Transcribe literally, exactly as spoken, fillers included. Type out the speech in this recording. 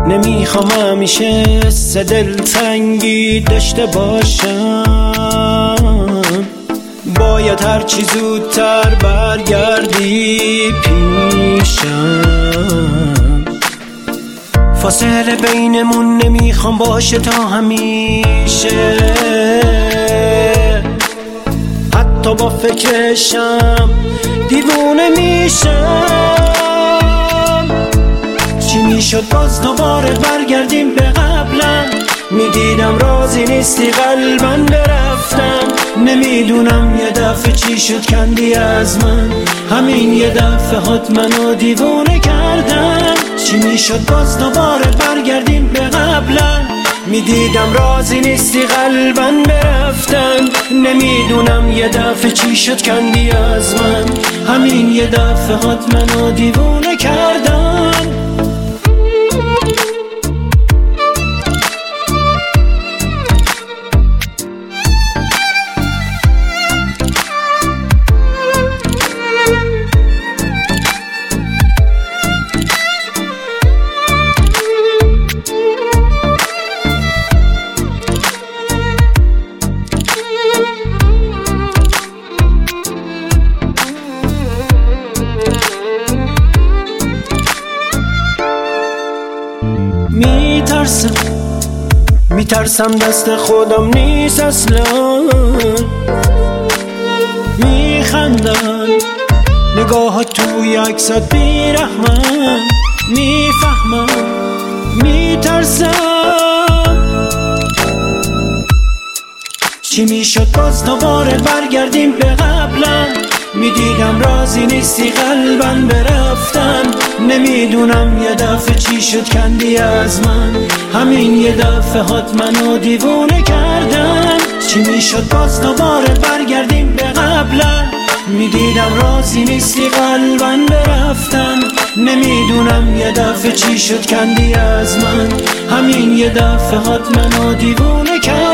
نمیخوام همیشه سه دلتنگی داشته باشم، باید هرچی زودتر برگردی پیشم. فاصله بینمون نمیخوام باشه تا همیشه، حتی با فکرشم دیوونه میشم. چی میشد باز دوباره برگردیم به قبلا؟ میدیدم راضی نیستی قلبن برفتم. نمیدونم یه دفعه چی شد کندی از من، همین یه دفعه هات منو دیوونه کردن. چی میشد باز دوباره برگردیم به قبلا؟ میدیدم راضی نیستی قلبن برفتن. نمیدونم یه دفعه چی شد کندی از من، همین یه دفعه هات منو دیوونه کردن. میترسم میترسم دست خودم نیست اصلا. میخندن نگاهات توی عکسات بیرحمن. میفهمم میترسم. چی میشد باز دوباره برگردیم به قبلا؟ میدیدم راضی نیستی قلبن برفتن. نمیدونم یه دفعه چی شد کندی از من، همین یه دفعه هات منو دیوونه کردن. چی میشد باز دوباره برگردیم به قبلا؟ میدیدم راضی نیستی قلبن برفتن. نمیدونم یه دفعه چی شد کندی از من، همین یه دفعه هات منو دیوونه کردن.